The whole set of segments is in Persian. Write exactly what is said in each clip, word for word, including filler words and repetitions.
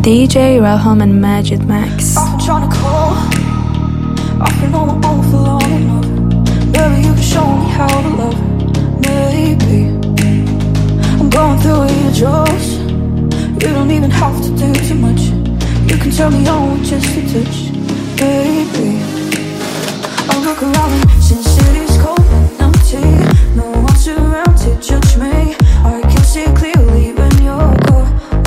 D J Raham and Majid Max. I've been trying to call, I've been on my own for long enough. Maybe you can show me how to love. Maybe I'm going through your jaws. You don't even have to do too much. You can turn me on with just a touch. Baby, I look around and since city's cold and empty, no one's around to judge me. I can see clearly when you're gone.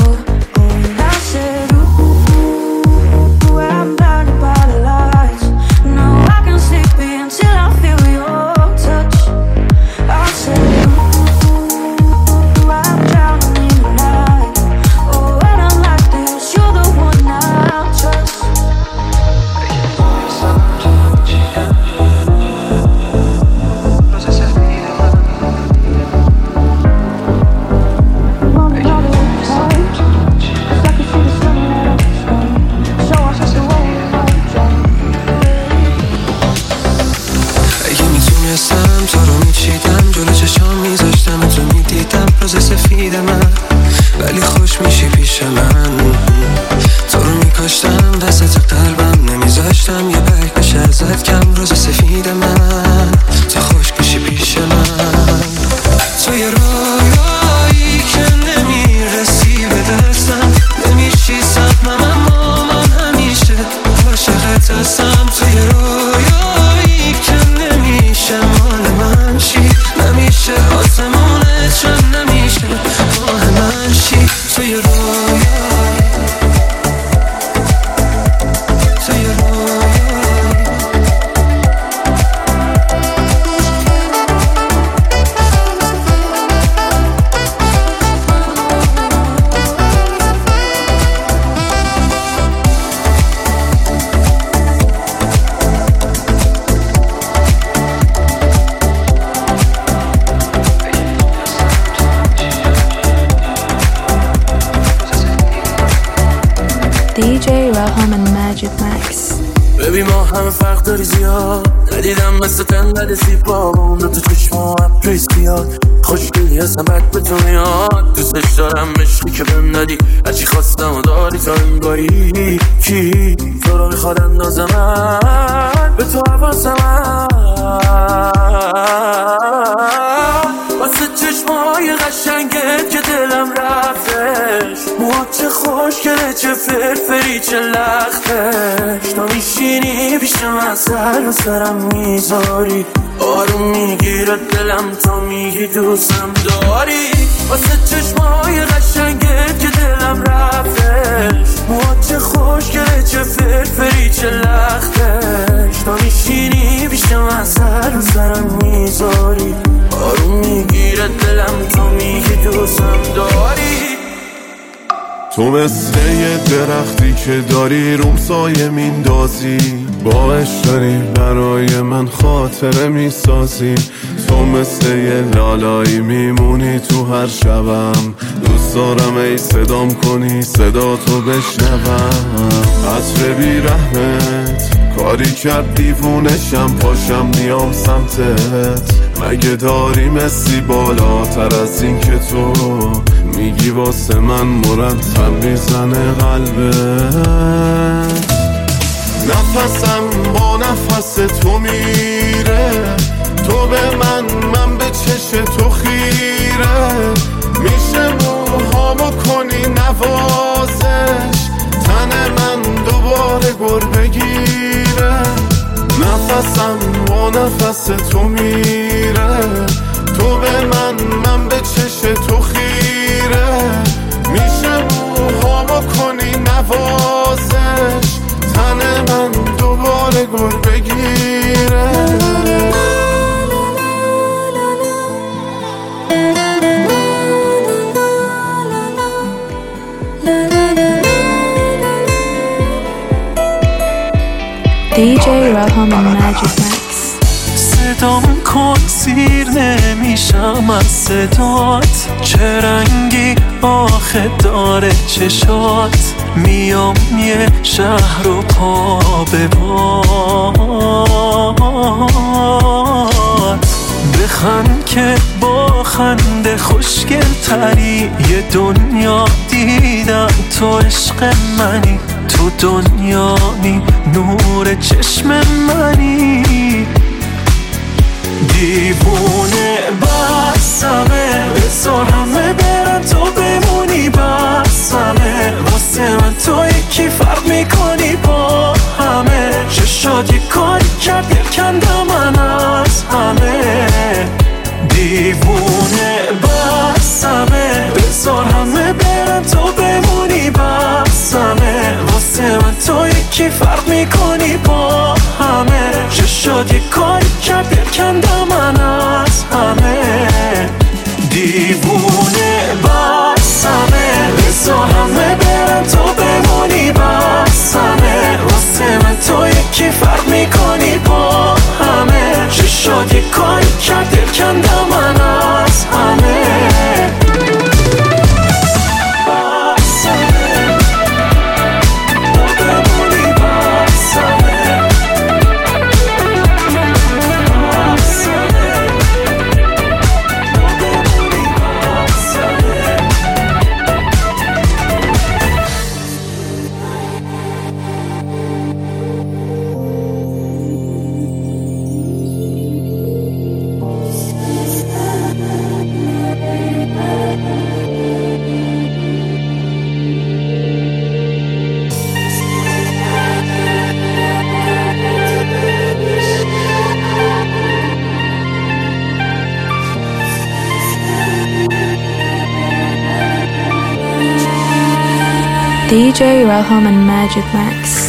D J Raham and Majid Max. ببین ما همه فرق داری زیاد، ندیدم مثل تنقل سیبا با اون دو تا چشم و ابریز بیاد. خوشگلی هستم بد به تو میاد، دوستش دارم مشکی که بهم ندی، هرچی خواستم و داری تا این باری. کی تو رو میخواد اندازه من به تو حواسم واسه چشمای قشنگت که دلم رفتش، موها چه خوشگله چه فرفری چه لختش. تا میشینی پیش من سر و سرم میذاری، آروم میگیره دلم تا میگی دوستم داری. واسه چشمای قشنگت که دلم رفتش، موها چه خوشگله چه فرفری چه لختش. تا میشینی پیش من سر و سرم میذاری، آروم میگیره دلم تا میگی دوستم داری. تو مثل یه درختی که داری روم سایه میندازی، باش داری برای من خاطره میسازی. تو مثل یه لالایی میمونی تو هر شبم، دوست دارم ای صدام کنی صدا تو بشنوم. عطر بی رحمت کاری کرد دیوونشم، پاشم نیام سمتت. مگه داری مسی بالاتر از این که تو میگی واسه من مرتب میزنه قلبت. نفسم با نفس تو میره، تو به من من به چش تو خیره. میشه موهامو کنی نوازش، تن من دوباره گر بگیره. نفسم با نفس تو میره، تو به من من به چش تو خیره. میشه موهامو کنی نوازش، تن من دوباره گر بگیره. D J Raham and Majid Max. صدام کن سیر نمیشم از صدات، چه رنگی آخه داره چشات. میام یه شهر رو پا به پات، بخند که با خنده خوشگل تری یه دنیا دیدم، تو عشق منی، تو دنیایی، نور چشم منی. دیوونه بسمه، بذار همه برن تو بمونی بسمه، واسه من تو یکی فرق میکنی با همه. چشات یک کاری کرد یکنده من از همه. دیوونه بسمه، بذار همه برن تو بمونی بسمه، واسه من تو یکی فرق میکنی با همه. چشات یک کاری کرد یکنده من از همه. دیوونه بسمه، بذار همه برن تو بمونی بسمه، واسه من تو یکی فرق میکنی با همه. چشات یک کاری کرد یکنده من از همه. دی جی Raham and Magic Max.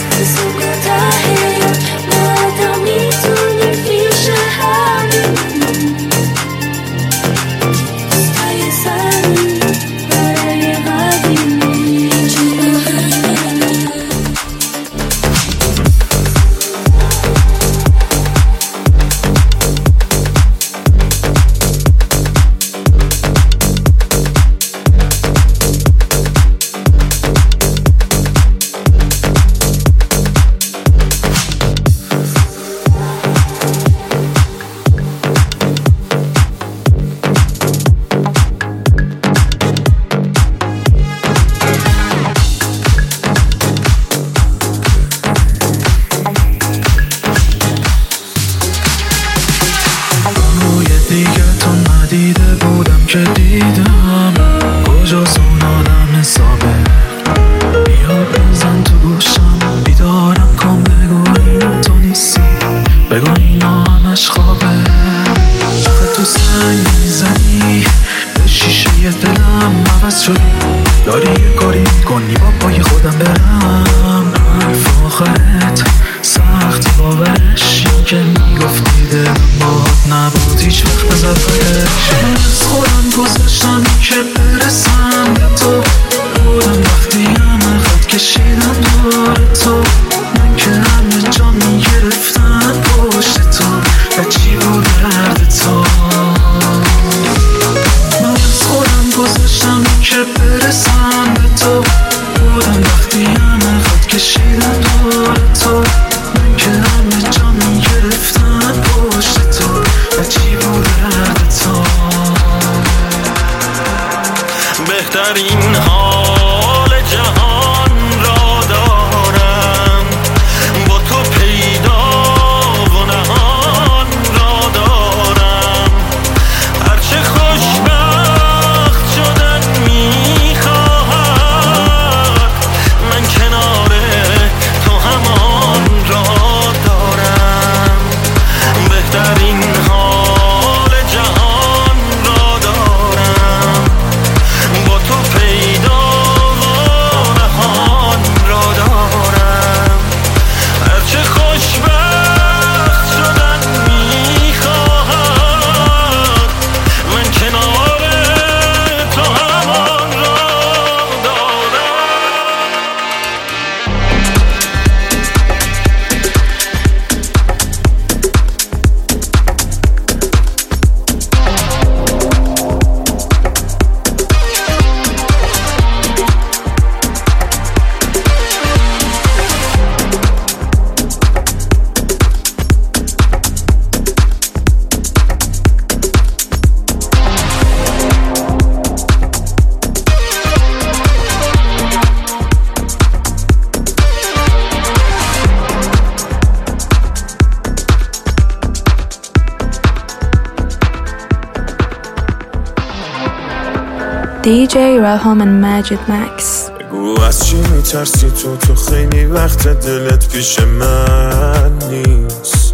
دی جی Raham and Majid Max. بگو از چی میترسی تو تو خیلی وقت دلت پیش من نیست.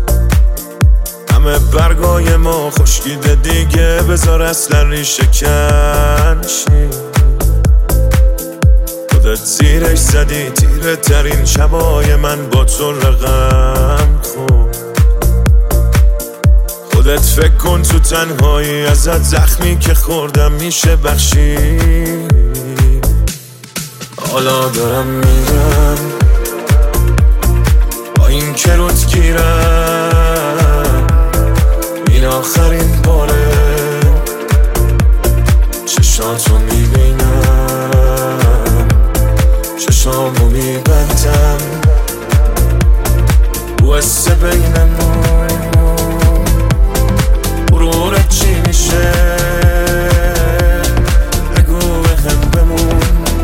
همه برگای ما خشکیده دیگه، بذار اصلا ریشه کنشی. خودت زیرش زدی تیره ترین شبای من با تو رقم خون. خودت فکر کن تو تنهایی ازت زخمی که خوردم میشه بخشی. حالا دارم میرم با این که روت گیرم، این آخرین باره چشاتو میبینم، چشامو میبندم، بوسه بینمون غرورت چی میشه؟ بگو بهم بمون.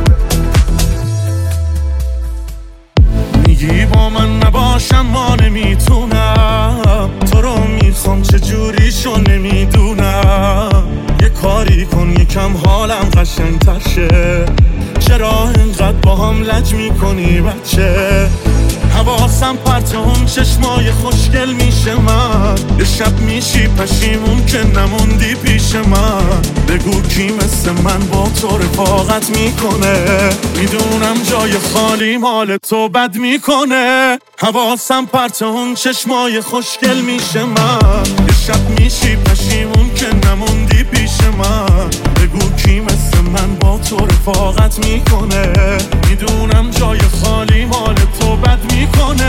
میگی با من نباشم ما نمیتونم، تو رو میخوام چجوری شو نمیدونم. یه کاری کن یکم حالم قشنگ تر شه، چرا اینقدر با هم لج میکنی بچه؟ حواسم پرت اون چشمای خوشگل میشه من، یه شب میشی پشیمون که نموندی پیش من. بگو کی مثل من با تو رفاقت میکنه؟ میدونم جای خالی مال تو بد میکنه. حواسم پرت اون چشمای خوشگل میشه من، یه شب میشی پشیمون که نموندی پیش من. بگو کی مثل من با تو رفاقت میکنه؟ میدونم جای خالی مال تو بد میکنه.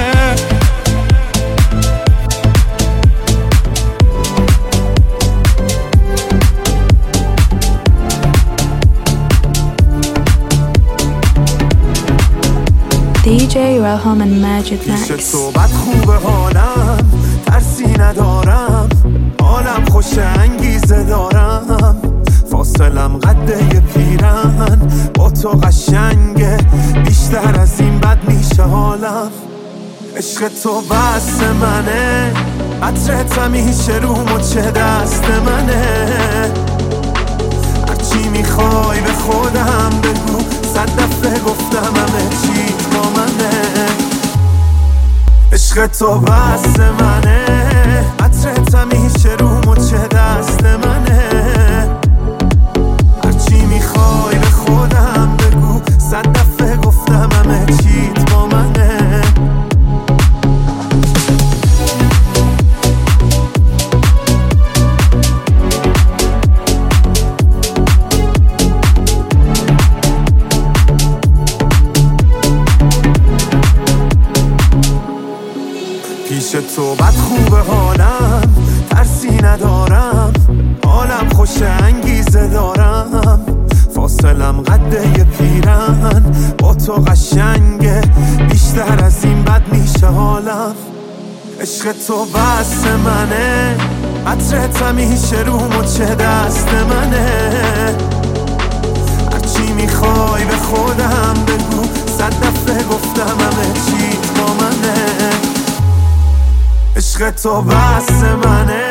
دی جی Raham and Majid پیش Max. تو بد خوبه حالم، ترسی ندارم، حالم خوش انگیزه دارم. فاصلم قده یه پیرن، با تو قشنگه بیشتر از این بد میشه حالم. عشق تو بس منه، عطرت همیشه روم و چه دست منه. هرچی میخوای به خودم بگو، صد دفعه گفتم همه چی با منه. عشق تو بس منه، عطرت همیشه روم و چه دست منه. هرچی میخوای به خودم بگو، صد دفعه گفتم همه چیت با منه. پیش تو بد خوبه حالم، ترسی ندارم، حالم خوش انگیزه دارم. فاصلم قده یه پیرن، با تو قشنگه بیشتر از این بد میشه حالم. عشق تو بس منه، عطرت همیشه روم و چه دست منه. هرچی میخوای به خودم بگو، صد دفعه گفتم همه چیت با منه. عشق تو بس منه.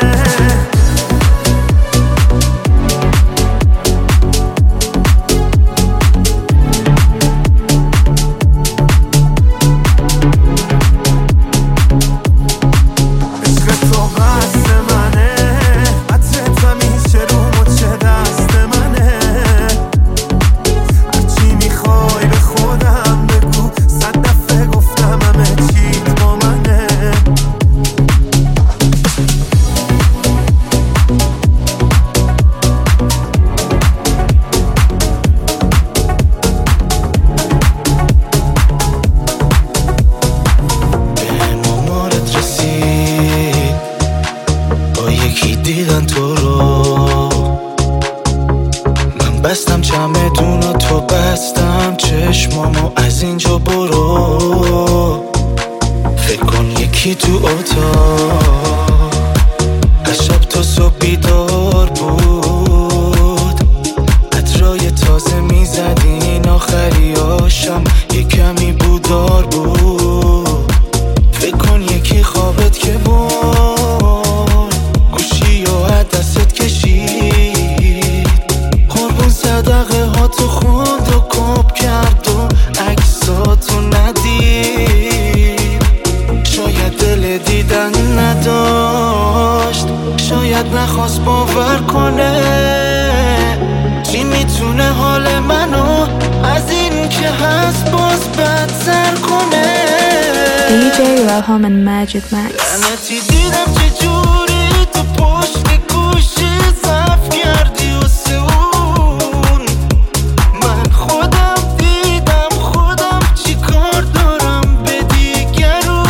شاید نخواست باور کنه چی میتونه حال منو از این که هست باز بدتر کنه. دی جی Raham and Magic Max. لعنتی دیدم چه جوری تو پشت گوشی ضعف کردی و سون من خودم دیدم خودم چی کار دارم به دیگرون.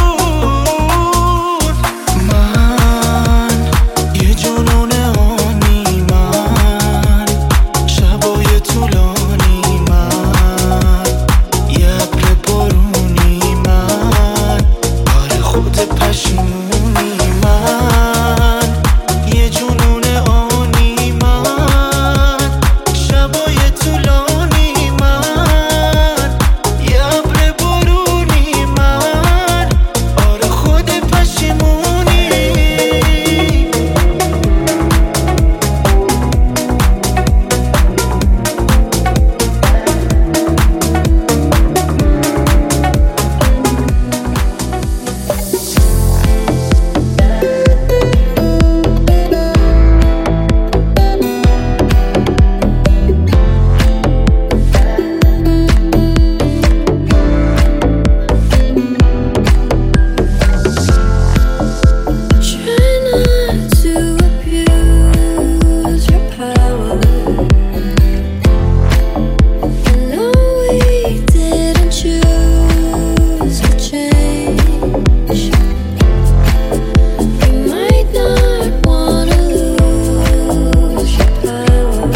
من یه جنون آنی من شبای طولانی من یه ابر بارونی من آره خود پشیمونی من یه جنون آنی من شبای طولانی من یه ابر بارونی من آره خود پشیمونی. Try not to abuse your power. I know we didn't choose to change. You might not wanna lose your power,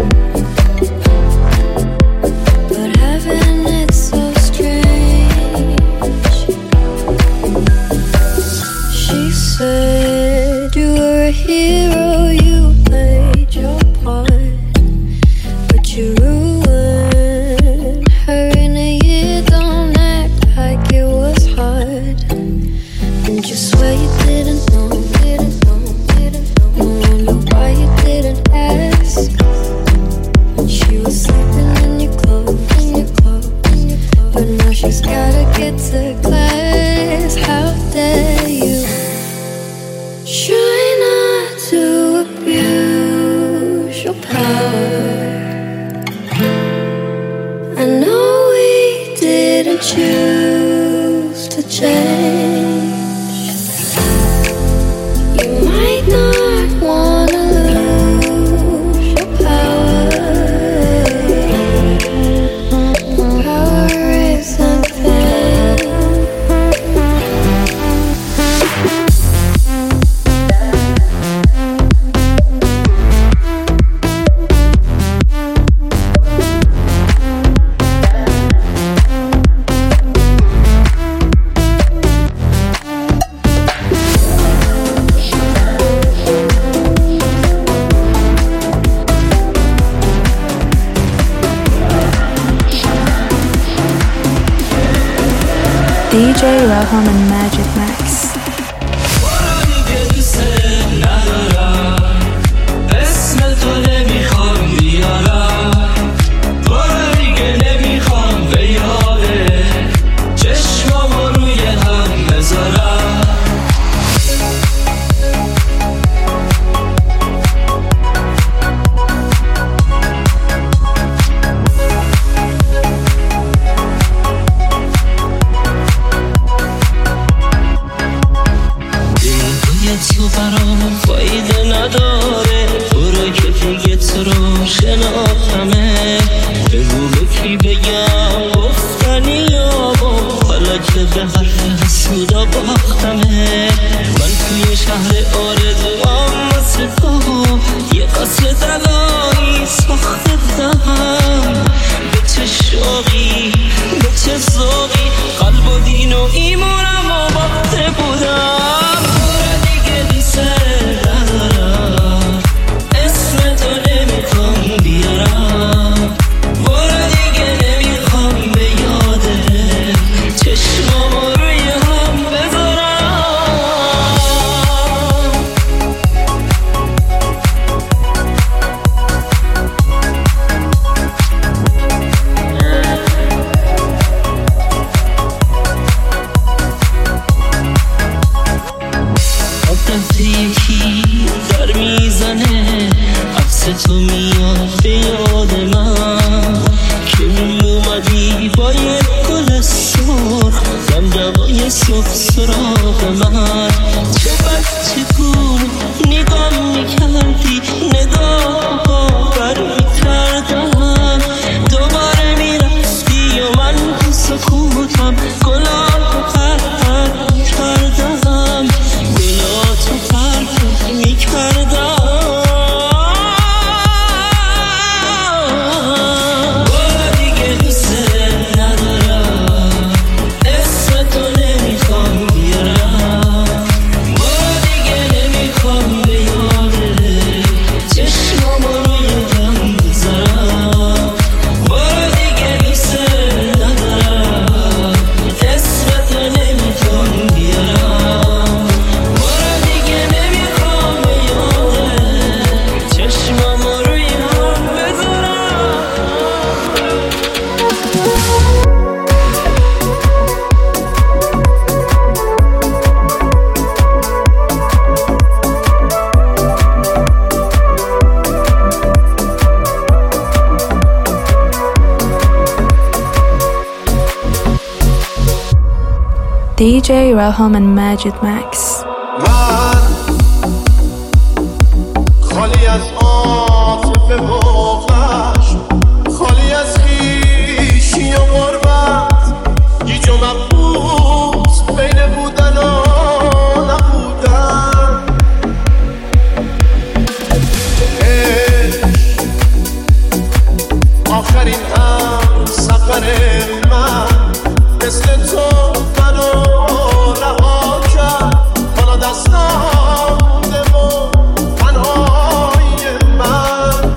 but having it so strange. She said you were a hero, you played your part, but you ruined her in a year. Don't act like it was hard, and you swear you didn't know, didn't know, didn't know. I wonder why you didn't ask. She was sleeping in your clothes, in your clothes, in your clothes. But now she's gotta get to class. How dare you? Try not to abuse your power. I know we didn't choose to change. You might not wanna lose your power. Power isn't fair. دی جی Raham and Magic Max. تو برام فایده نداره برو که دیگه تو رو شناختمه بگو به کی بگم گفتنی یابا حالا که به حرف حسودا باختمه. من توی شهر آرزوام مثل تو یه قصر دلایی ساخته بودم به چه شوقی به چه ذوقی قلب و دین و ایمانم و باخته بودم. چشمامو روی هم بذارم دی جی Raham and Majid Max. من خالی از عاطفه و خشم، خالی از خویشی و غربت، گیج و مبهوت بین بودن و نبودن. عشق آخرین هم سفر من، مثل تو منو رها کرد، حالا دستم مونده و تنهای من.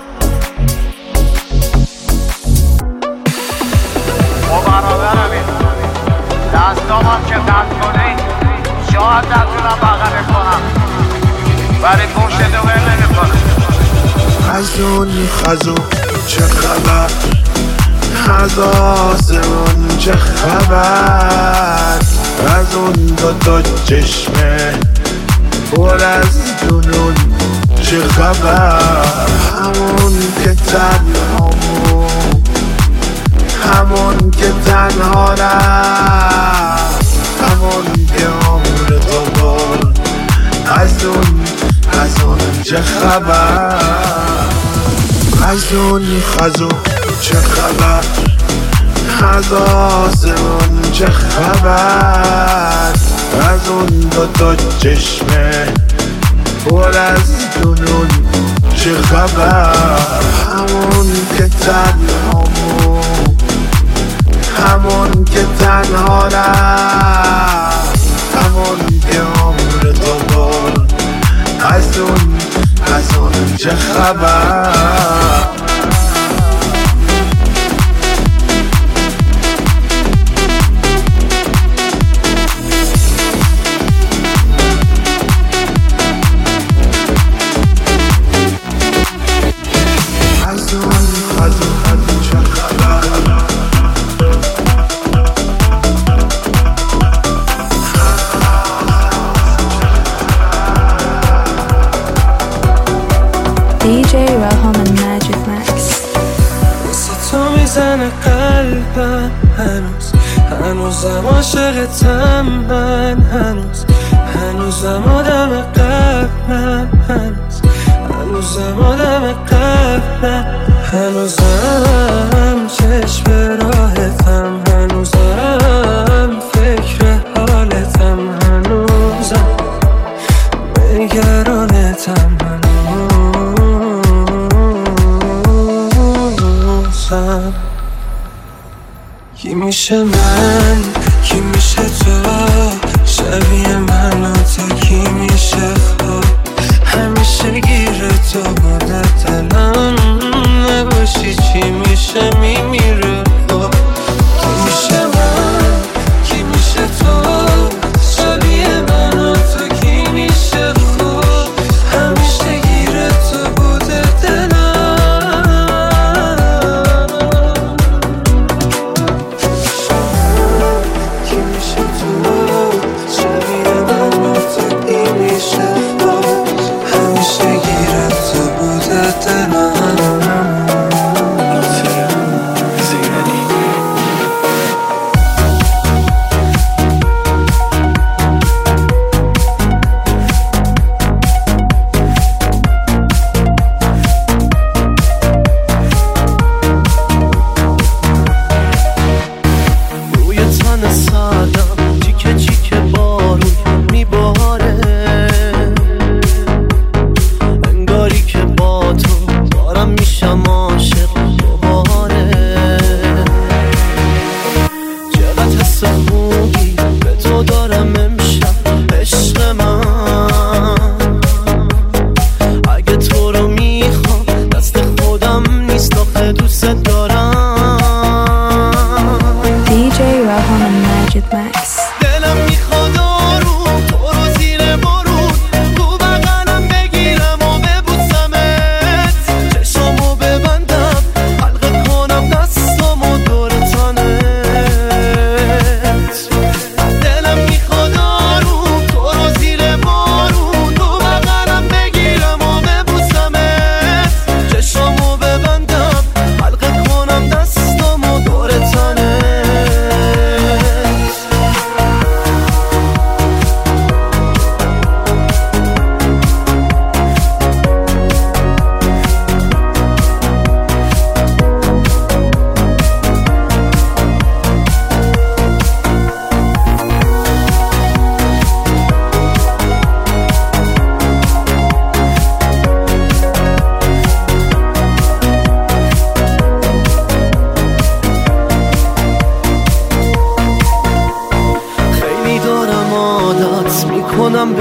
با برادرمی دستامم که قطع کنی شاید نتونم بغل کنم، ولی پشتتو ول نمی‌کنم. خزون خزون چه خبر، از آسمون چه خبر، از اون دوتا چشمه پر از جنون چه خبر. همون که تنهامون، همون که تنها رفت، همون که عمر تو برد، از اون از اون چه خبر. خزون خزون چه خبر، از آسمون چه خبر، از اون دوتا چشمه پر از جنون چه خبر. همون که تنهامون، همون که تنها رفت، همون که عمر تو برد، از اون از اون چه خبر. دی جی Raham and Majid Max. واسه تو میزنه قلبم هنوز، هنوزم عاشقتم من هنوز، هنوزم آدم قبلم هنوز، هنوزم آدم قبلم، هنوزم چشم راحتم، هنوزم فکر حالتم، هنوزم نگرانتم، هنوزم کی میشه من، کی میشه تو، شبیه من و تو کی میشه خوب، همیشه گیر تو بوده دلم، نباشی چی میشه میمیره خوب. کی میشه من، کی میشه تو، شبیه من و تو کی میشه خوب، همیشه گیر تو بوده دلم. زیر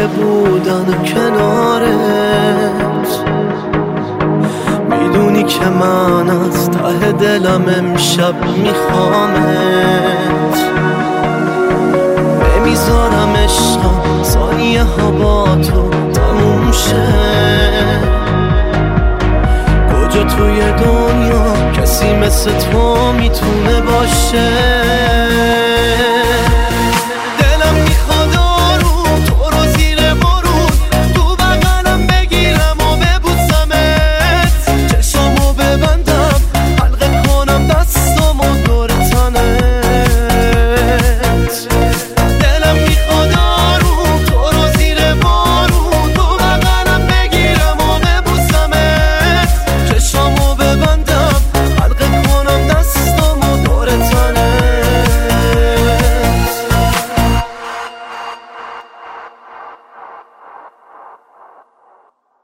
بودن کنارت. میدونی که من از ته دلم امشب میخوامت. نمیذارم عشقم ثانیه ها با تو تموم شه. کجا توی دنیا کسی مثل تو میتونه باشه؟